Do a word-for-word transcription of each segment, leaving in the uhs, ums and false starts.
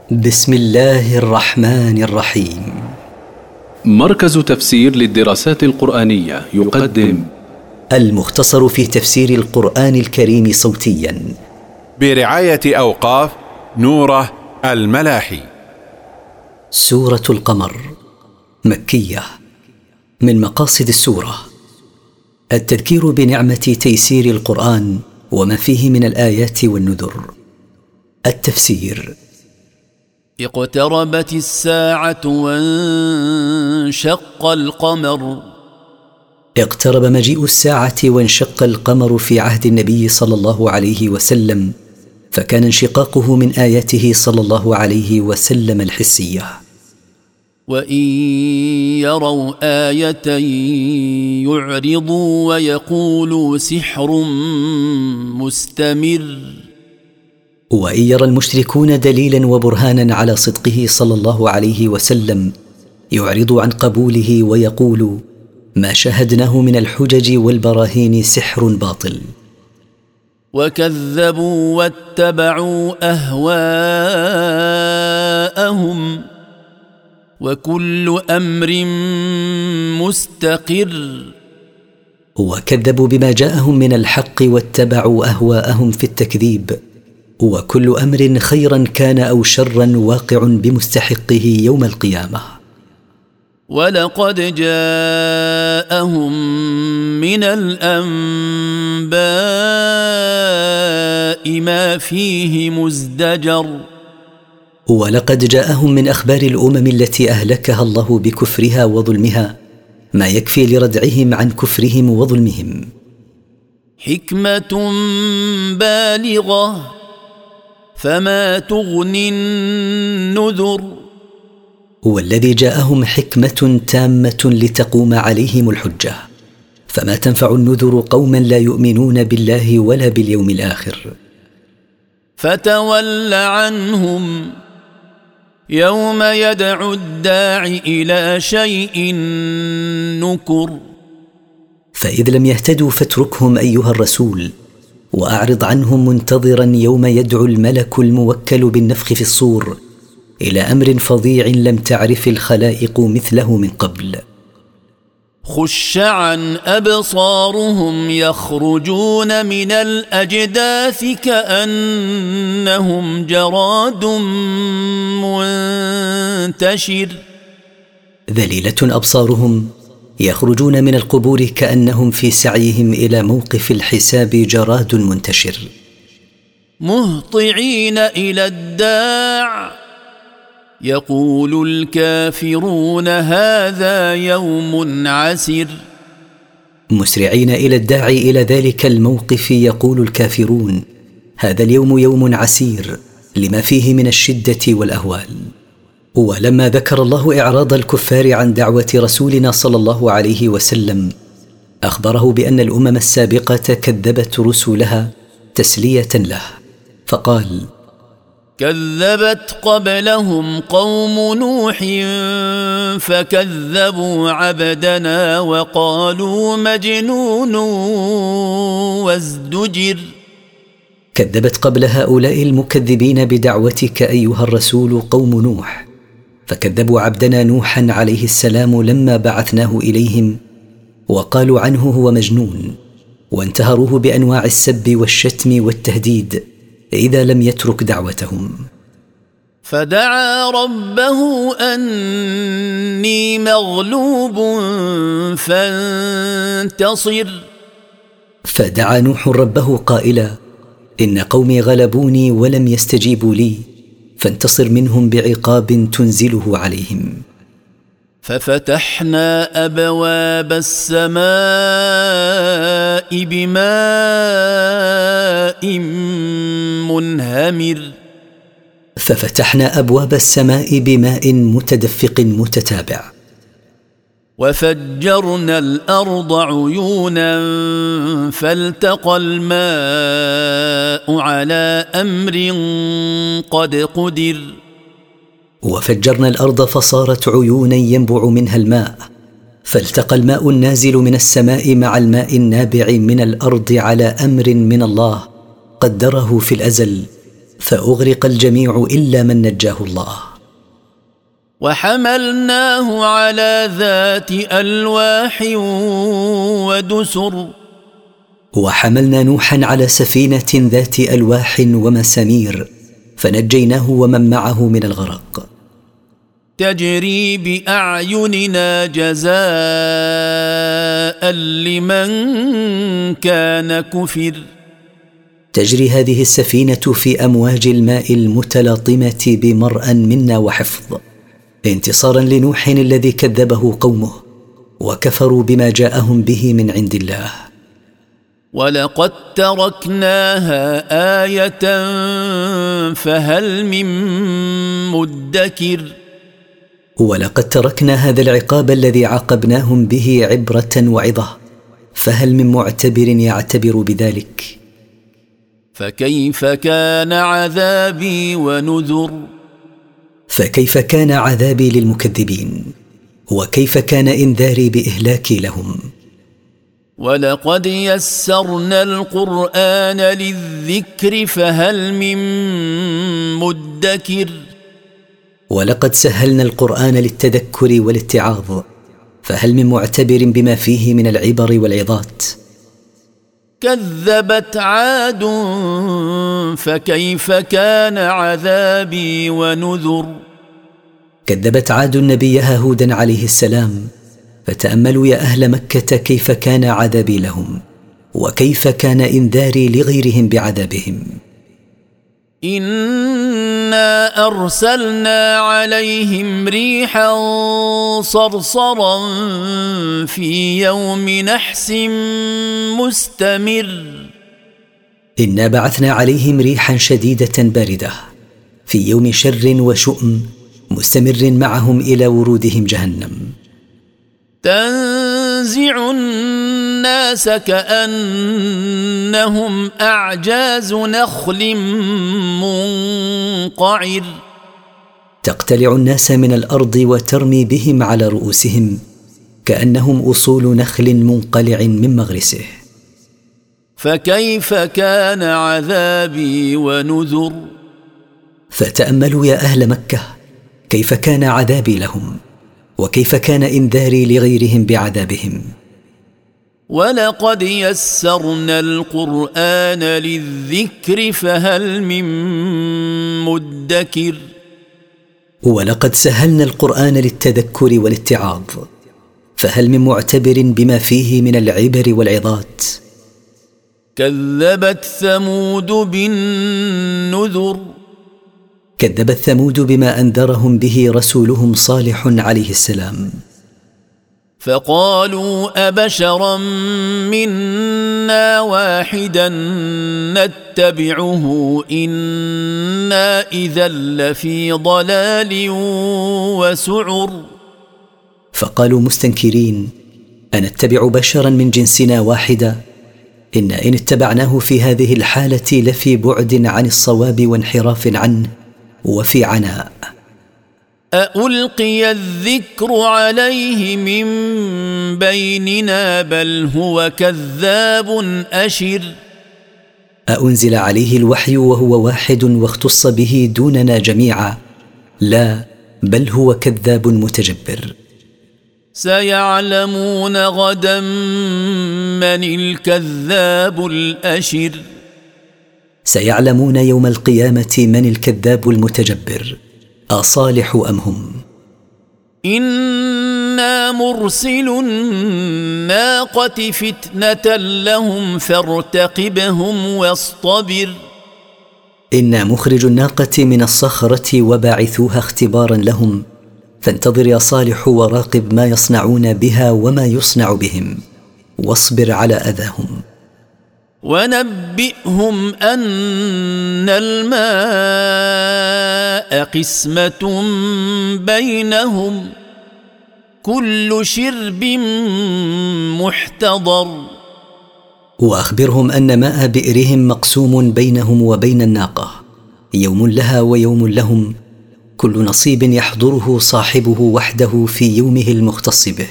بسم الله الرحمن الرحيم. مركز تفسير للدراسات القرآنية يقدم المختصر في تفسير القرآن الكريم صوتيا برعاية أوقاف نوره الملاحي. سورة القمر مكية. من مقاصد السورة التذكير بنعمة تيسير القرآن وما فيه من الآيات والنذر. التفسير: اقتربت الساعة وانشق القمر. اقترب مجيء الساعة وانشق القمر في عهد النبي صلى الله عليه وسلم، فكان انشقاقه من آياته صلى الله عليه وسلم الحسية. وإن يروا آية يعرضوا ويقولوا سحر مستمر. وإن يرى المشركون دليلا وبرهانا على صدقه صلى الله عليه وسلم يعرض عن قبوله ويقول: ما شاهدناه من الحجج والبراهين سحر باطل. وكذبوا واتبعوا أهواءهم وكل أمر مستقر. وكذبوا بما جاءهم من الحق واتبعوا أهواءهم في التكذيب، وكل أمر خيرا كان أو شرا واقع بمستحقه يوم القيامة. ولقد جاءهم من الأنباء ما فيه مزدجر. ولقد جاءهم من أخبار الأمم التي أهلكها الله بكفرها وظلمها ما يكفي لردعهم عن كفرهم وظلمهم. حكمة بالغة فما تغني النذر. والذي جاءهم حكمة تامة لتقوم عليهم الحجة، فما تنفع النذر قوما لا يؤمنون بالله ولا باليوم الآخر. فتول عنهم يوم يدعو الداع إلى شيء نكر. فإذ لم يهتدوا فاتركهم أيها الرسول، وأعرض عنهم منتظرا يوم يدعو الملك الموكل بالنفخ في الصور إلى أمر فظيع لم تعرف الخلائق مثله من قبل. خش عن أبصارهم يخرجون من الأجداث كأنهم جراد منتشر. ذليلة أبصارهم يخرجون من القبور كأنهم في سعيهم إلى موقف الحساب جراد منتشر. مهطعين إلى الداع يقول الكافرون هذا يوم عسر. مسرعين إلى الداعي إلى ذلك الموقف يقول الكافرون: هذا اليوم يوم عسير لما فيه من الشدة والأهوال. ولما ذكر الله إعراض الكفار عن دعوة رسولنا صلى الله عليه وسلم أخبره بأن الأمم السابقة كذبت رسلها تسلية له، فقال: كذبت قبلهم قوم نوح فكذبوا عبدنا وقالوا مجنون وازدجر. كذبت قبل هؤلاء المكذبين بدعوتك أيها الرسول قوم نوح، فكذبوا عبدنا نوحا عليه السلام لما بعثناه إليهم، وقالوا عنه هو مجنون، وانتهروه بأنواع السب والشتم والتهديد إذا لم يترك دعوتهم. فدعا ربه أني مغلوب فانتصر. فدعا نوح ربه قائلا: إن قومي غلبوني ولم يستجيبوا لي، فانتصر منهم بعقاب تنزله عليهم. ففتحنا أبواب السماء بماء منهمر. ففتحنا أبواب السماء بماء متدفق متتابع. وفجرنا الأرض عيونا فالتقى الماء على أمر قد قدر. وفجرنا الأرض فصارت عيونا ينبع منها الماء، فالتقى الماء النازل من السماء مع الماء النابع من الأرض على أمر من الله قدره في الأزل، فأغرق الجميع إلا من نجاه الله. وحملناه على ذات ألواح ودسر وحملنا نوحا على سفينة ذات ألواح ومسامير فنجيناه ومن معه من الغرق. تجري بأعيننا جزاء لمن كان كفر. تجري هذه السفينة في أمواج الماء المتلاطمة بمرأ منا وحفظ، انتصارا لنوح الذي كذبه قومه وكفروا بما جاءهم به من عند الله. ولقد تركناها آية فهل من مدكر. ولقد تركنا هذا العقاب الذي عاقبناهم به عبرة وعظة، فهل من معتبر يعتبر بذلك؟ فكيف كان عذابي ونذر. فكيف كان عذابي للمكذبين، وكيف كان إنذاري بإهلاكي لهم. ولقد يسرنا القرآن للذكر فهل من مدكر. ولقد سهلنا القرآن للتذكر والاتعاظ، فهل من معتبر بما فيه من العبر والعظات. كذبت عاد فكيف كان عذابي ونذر. كذبت عاد نبيها هودا عليه السلام، فتأملوا يا أهل مكة كيف كان عذابي لهم، وكيف كان إنذاري لغيرهم بعذابهم. إنا أرسلنا عليهم ريحا صرصرا في يوم نحس مستمر. إنا بعثنا عليهم ريحا شديدة باردة في يوم شر وشؤم مستمر معهم إلى ورودهم جهنم. تنزع الناس كأنهم أعجاز نخل منقعر. تقتلع الناس من الأرض وترمي بهم على رؤوسهم كأنهم أصول نخل منقلع من مغرسه. فكيف كان عذابي ونذر. فتأملوا يا أهل مكة كيف كان عذابي لهم، وكيف كان إنذاري لغيرهم بعذابهم. ولقد يسرنا القرآن للذكر فهل من مدكر. ولقد سهلنا القرآن للتذكر والاتعاظ، فهل من معتبر بما فيه من العبر والعظات. كذبت ثمود بالنذر. كذبت ثمود بما أنذرهم به رسولهم صالح عليه السلام. فقالوا أبشرا منا واحدا نتبعه إنا إذا لفي ضلال وسعر. فقالوا مستنكرين أنتبع بشرا من جنسنا واحدا، إن إن اتبعناه في هذه الحالة لفي بعد عن الصواب وانحراف عنه وفي عناء. أألقي الذكر عليه من بيننا بل هو كذاب أشر. أأنزل عليه الوحي وهو واحد واختص به دوننا جميعا؟ لا، بل هو كذاب متجبر. سيعلمون غدا من الكذاب الأشر. سيعلمون يوم القيامة من الكذاب المتجبر، أصالح أم هم. إنا مرسل الناقة فتنة لهم فارتقبهم واصطبر. إنا مخرج الناقة من الصخرة وباعثوها اختبارا لهم، فانتظر يا صالح وراقب ما يصنعون بها وما يصنع بهم، واصبر على أذاهم. ونبئهم أن الماء قسمة بينهم كل شرب محتضر. وأخبرهم أن ماء بئرهم مقسوم بينهم وبين الناقة، يوم لها ويوم لهم، كل نصيب يحضره صاحبه وحده في يومه المختص به.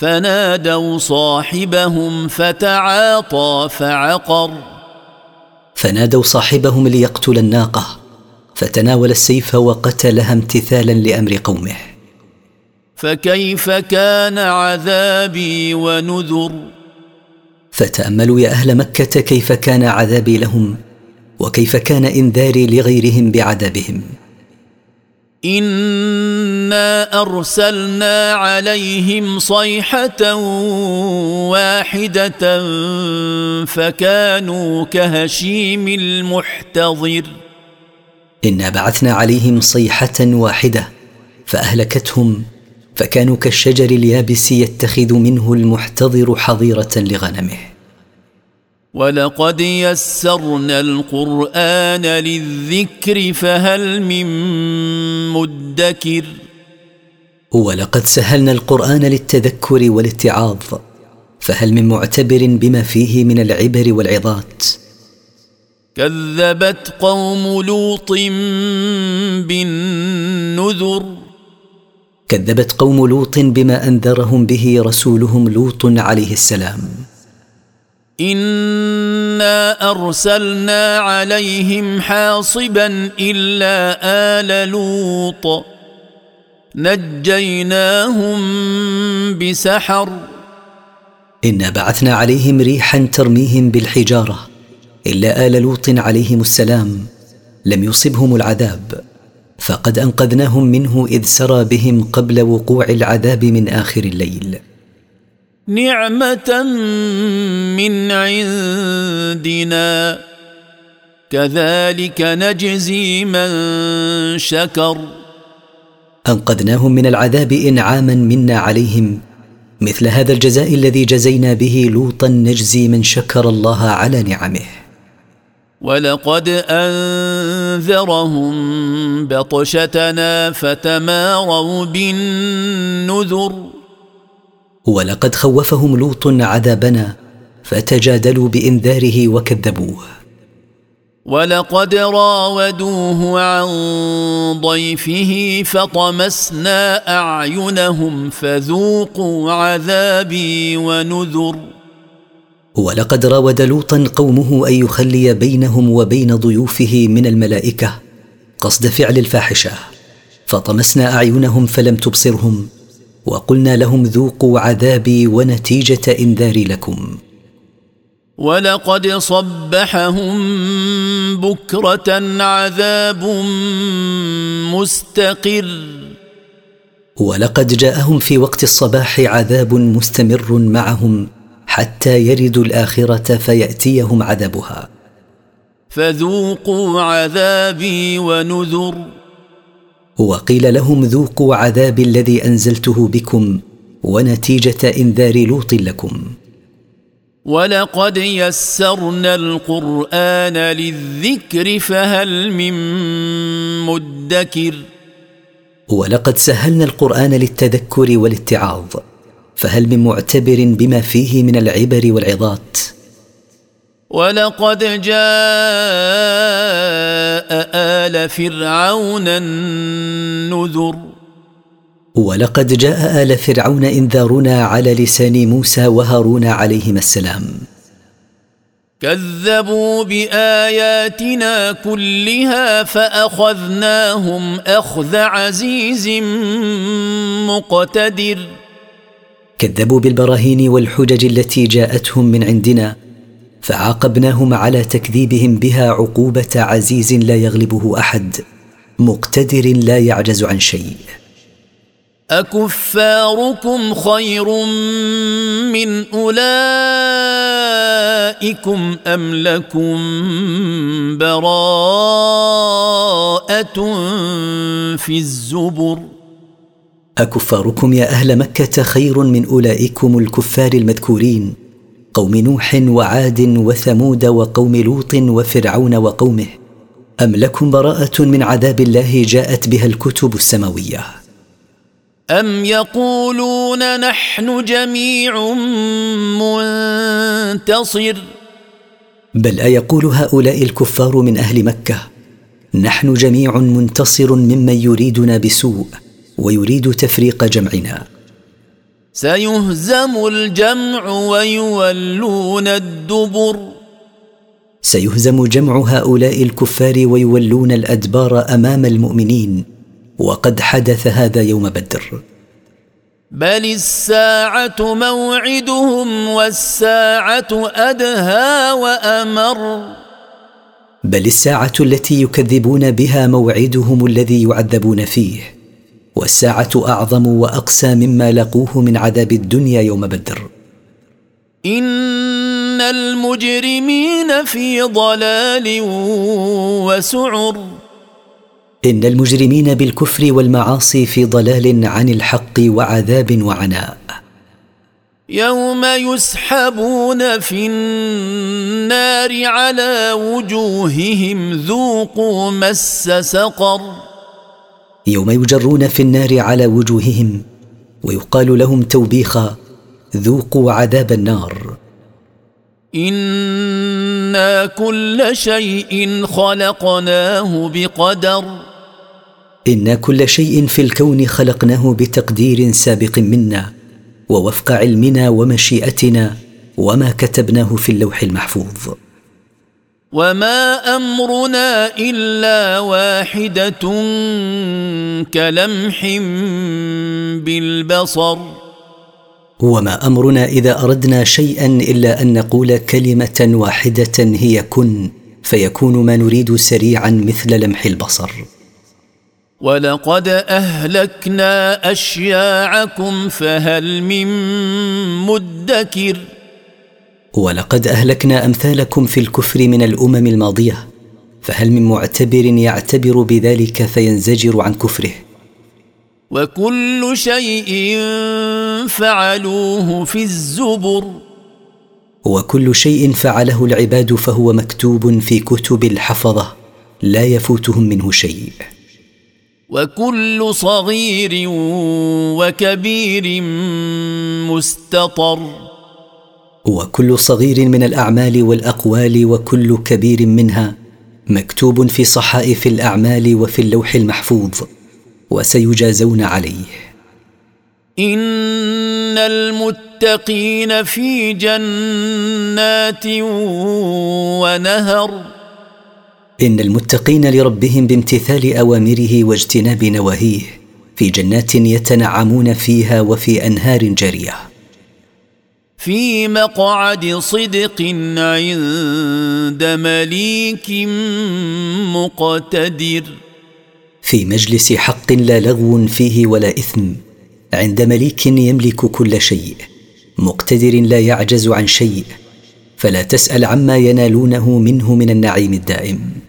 فنادوا صاحبهم فتعاطى فعقر. فنادوا صاحبهم ليقتل الناقة، فتناول السيف وقتلها امتثالا لأمر قومه. فكيف كان عذابي ونذر؟ فتأملوا يا أهل مكة كيف كان عذابي لهم، وكيف كان إنذاري لغيرهم بعذابهم. إنا أرسلنا عليهم صيحة واحدة فكانوا كهشيم المحتضر. إنا بعثنا عليهم صيحة واحدة فأهلكتهم، فكانوا كالشجر اليابس يتخذ منه المحتضر حظيرة لغنمه. ولقد يسرنا القرآن للذكر فهل من مدكر؟ ولقد سهلنا القرآن للتذكر والاتعاظ، فهل من معتبر بما فيه من العبر والعظات؟ كذبت قوم لوط بالنذر. كذبت قوم لوط بما أنذرهم به رسولهم لوط عليه السلام. إنا أرسلنا عليهم حاصبا إلا آل لوط نجيناهم بسحر. إنا بعثنا عليهم ريحا ترميهم بالحجارة إلا آل لوط عليهم السلام لم يصبهم العذاب، فقد أنقذناهم منه إذ سرى بهم قبل وقوع العذاب من آخر الليل. نعمة من عندنا كذلك نجزي من شكر. أنقذناهم من العذاب إنعاما منا عليهم، مثل هذا الجزاء الذي جزينا به لوطا نجزي من شكر الله على نعمه. ولقد أنذرهم بطشتنا فتماروا بالنذر. ولقد خوفهم لوط عذابنا فتجادلوا بإنذاره وكذبوه. ولقد راودوه عن ضيفه فطمسنا أعينهم فذوقوا عذابي ونذر. ولقد راود لوطا قومه أن يخلي بينهم وبين ضيوفه من الملائكة قصد فعل الفاحشة، فطمسنا أعينهم فلم تبصرهم، وقلنا لهم ذوقوا عذابي ونتيجة إنذاري لكم. ولقد صبحهم بكرة عذاب مستقر. ولقد جاءهم في وقت الصباح عذاب مستمر معهم حتى يردوا الآخرة فيأتيهم عذابها. فذوقوا عذابي ونذر. وقيل لهم ذوقوا عذابي الذي أنزلته بكم ونتيجة إنذار لوط لكم. ولقد يسرنا القرآن للذكر فهل من مدكر. ولقد سهلنا القرآن للتذكر والاتعاظ، فهل من معتبر بما فيه من العبر والعظات؟ ولقد جاء آل فرعون النذر. ولقد جاء آل فرعون إنذارنا على لسان موسى وهارون عليهما السلام. كذبوا بآياتنا كلها فأخذناهم أخذ عزيز مقتدر. كذبوا بالبراهين والحجج التي جاءتهم من عندنا، فعاقبناهم على تكذيبهم بها عقوبة عزيز لا يغلبه أحد، مقتدر لا يعجز عن شيء. أكفاركم خير من أولئكم أم لكم براءة في الزبر؟ أكفاركم يا أهل مكة خير من أولئكم الكفار المذكورين، قوم نوح وعاد وثمود وقوم لوط وفرعون وقومه، أم لكم براءة من عذاب الله جاءت بها الكتب السماوية؟ أم يقولون نحن جميع منتصر؟ بل أيقول هؤلاء الكفار من أهل مكة نحن جميع منتصر ممن يريدنا بسوء ويريد تفريق جمعنا. سيهزم الجمع ويولون الدبر. سيهزم جمع هؤلاء الكفار ويولون الأدبار أمام المؤمنين، وقد حدث هذا يوم بدر. بل الساعة موعدهم والساعة أدهى وأمر. بل الساعة التي يكذبون بها موعدهم الذي يعذبون فيه، والساعة أعظم وأقسى مما لقوه من عذاب الدنيا يوم بدر. إن المجرمين في ضلال وسعر. إن المجرمين بالكفر والمعاصي في ضلال عن الحق وعذاب وعناء. يوم يسحبون في النار على وجوههم ذوقوا مس سقر. يوم يجرون في النار على وجوههم ويقال لهم توبيخا: ذوقوا عذاب النار. إنا كل شيء خلقناه بقدر. إنا كل شيء في الكون خلقناه بتقدير سابق منا، ووفق علمنا ومشيئتنا وما كتبناه في اللوح المحفوظ. وما أمرنا إلا واحدة كلمح بالبصر. وما أمرنا إذا أردنا شيئا إلا أن نقول كلمة واحدة هي كن، فيكون ما نريد سريعا مثل لمح البصر. ولقد أهلكنا أشياعكم فهل من مدكر. ولقد أهلكنا أمثالكم في الكفر من الأمم الماضية، فهل من معتبر يعتبر بذلك فينزجر عن كفره. وكل شيء فعلوه في الزبر. وكل شيء فعله العباد فهو مكتوب في كتب الحفظة لا يفوتهم منه شيء. وكل صغير وكبير مستطر. وكل صغير من الأعمال والأقوال وكل كبير منها مكتوب في صحائف الأعمال وفي اللوح المحفوظ، وسيجازون عليه. إن المتقين في جنات ونهر. إن المتقين لربهم بامتثال أوامره واجتناب نواهيه في جنات يتنعمون فيها وفي أنهار جارية. في مقعد صدق عند مليك مقتدر. في مجلس حق لا لغو فيه ولا إثم، عند مليك يملك كل شيء، مقتدر لا يعجز عن شيء، فلا تسأل عما ينالونه منه من النعيم الدائم.